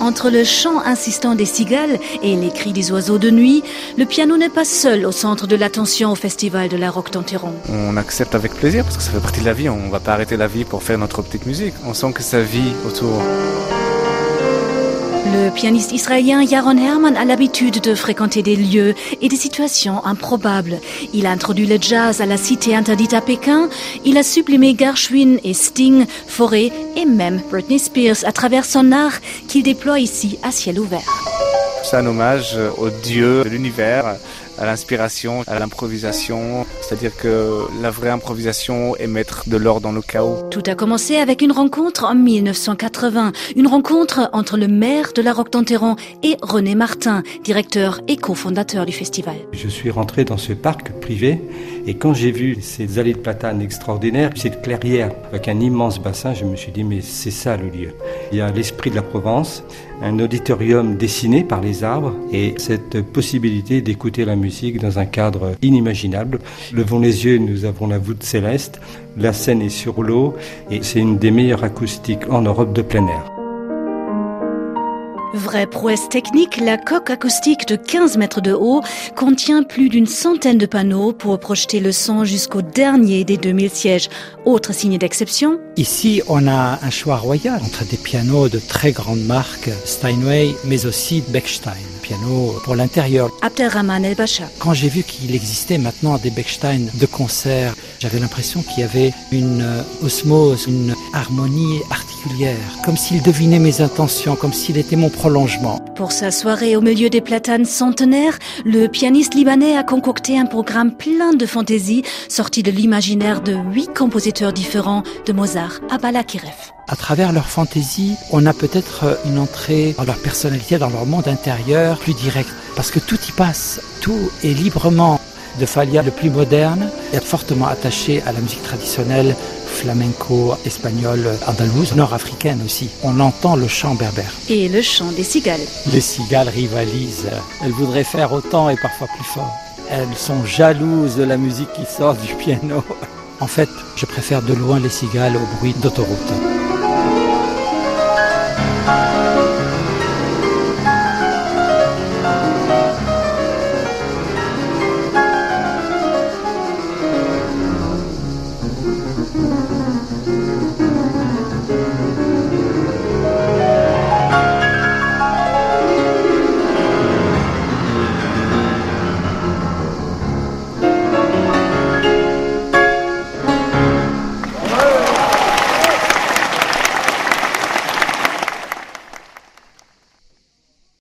entre le chant insistant des cigales et les cris des oiseaux de nuit, le piano n'est pas seul au centre de l'attention au Festival de la Roque d'Enterron. On accepte avec plaisir parce que ça fait partie de la vie. On ne va pas arrêter la vie pour faire notre petite musique. On sent que ça vit autour. Le pianiste israélien Yaron Herman a l'habitude de fréquenter des lieux et des situations improbables. Il a introduit le jazz à la cité interdite à Pékin. Il a sublimé Gershwin et Sting, Fauré et même Britney Spears à travers son art qu'il déploie ici à ciel ouvert. C'est un hommage au dieu de l'univers, à l'inspiration, à l'improvisation. C'est-à-dire que la vraie improvisation est mettre de l'ordre dans le chaos. Tout a commencé avec une rencontre en 1980. Une rencontre entre le maire de la Roque d'Enterron et René Martin, directeur et cofondateur du festival. Je suis rentré dans ce parc privé et quand j'ai vu ces allées de platanes extraordinaires, cette clairière avec un immense bassin, je me suis dit mais c'est ça le lieu. Il y a l'esprit de la Provence, un auditorium dessiné par les arbres et cette possibilité d'écouter la musique dans un cadre inimaginable. Levons les yeux, nous avons la voûte céleste, la scène est sur l'eau et c'est une des meilleures acoustiques en Europe de plein air. Vraie prouesse technique, la coque acoustique de 15 mètres de haut contient plus d'une centaine de panneaux pour projeter le son jusqu'au dernier des 2000 sièges. Autre signe d'exception. Ici, on a un choix royal entre des pianos de très grande marque, Steinway, mais aussi Bechstein, piano pour l'intérieur. Abdelrahman El-Bacha. Quand j'ai vu qu'il existait maintenant des Bechstein de concert, j'avais l'impression qu'il y avait une osmose, une harmonie particulière, comme s'il devinait mes intentions, comme s'il était mon prolongement. Pour sa soirée au milieu des platanes centenaires, le pianiste libanais a concocté un programme plein de fantaisie, sorti de l'imaginaire de 8 compositeurs différents, de Mozart à Balakirev. À travers leur fantaisie, on a peut-être une entrée dans leur personnalité, dans leur monde intérieur, plus direct. Parce que tout y passe, tout est librement. De Falla, le plus moderne, est fortement attaché à la musique traditionnelle, flamenco, espagnole, andalouse, nord-africaine aussi. On entend le chant berbère. Et le chant des cigales. Les cigales rivalisent. Elles voudraient faire autant et parfois plus fort. Elles sont jalouses de la musique qui sort du piano. En fait, je préfère de loin les cigales au bruit d'autoroute.